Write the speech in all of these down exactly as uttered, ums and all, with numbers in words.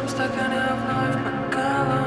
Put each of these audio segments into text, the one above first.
моем стакане вновь бокала,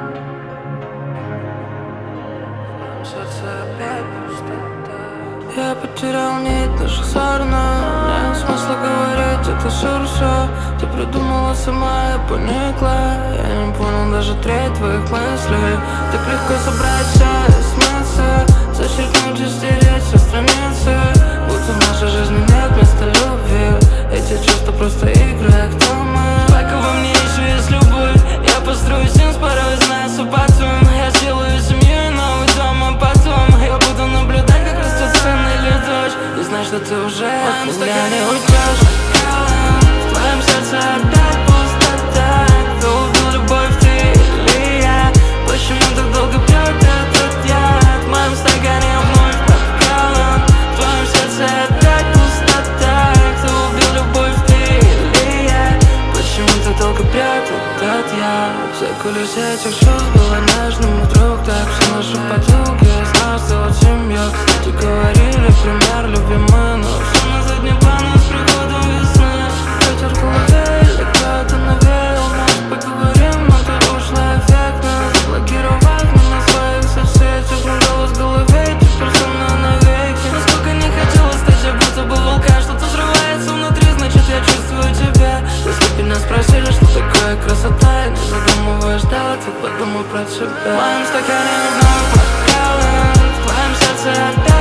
в моем сердце опять пустота. Я потерял нить наших сорна, нет смысла говорить, это шурша. Ты придумала сама, я поникла. Я не понял даже треть твоих мыслей. Так легко собрать все и смыться, зачеркнуть и стереть со страницы, будто в нашей жизни нет места любви. Эти чувства просто игры, а кто мы? Пока во мне еще есть любовь, я построю симс, порой знаю потом. Я сделаю семью и новый дом, а потом я буду наблюдать, как растет сын или дочь, и знать, что ты уже от меня не уйдешь. В твоем сердце опять пустота. Кто убил любовь, ты или я? Почему так долго пьет этот яд? В моем стакане вновь бокалом, в твоем сердце опять пустота. Кто убил любовь, ты или я? Почему так долго пьет этот яд? Все кулисы этих чувств было нежным, вдруг так все наши подруги из нас сделать семью. Ты говорили пример любимый, но все на задний план с приходом весны. Ветер в голове или кто-то навеял. Может поговорим, но ты ушла эффектно, заблокировав меня в своих соцсетях. Мой голос в голове теперь со мной навеки. Насколько не хотела стать, я будто бы вулкан. Что-то взрывается внутри, значит я чувствую тебя. Если бы меня спросили, что такое красота, я не задумываясь, да, ответ подумай про себя. В моем стакане вновь бокалы, в твоем сердце опять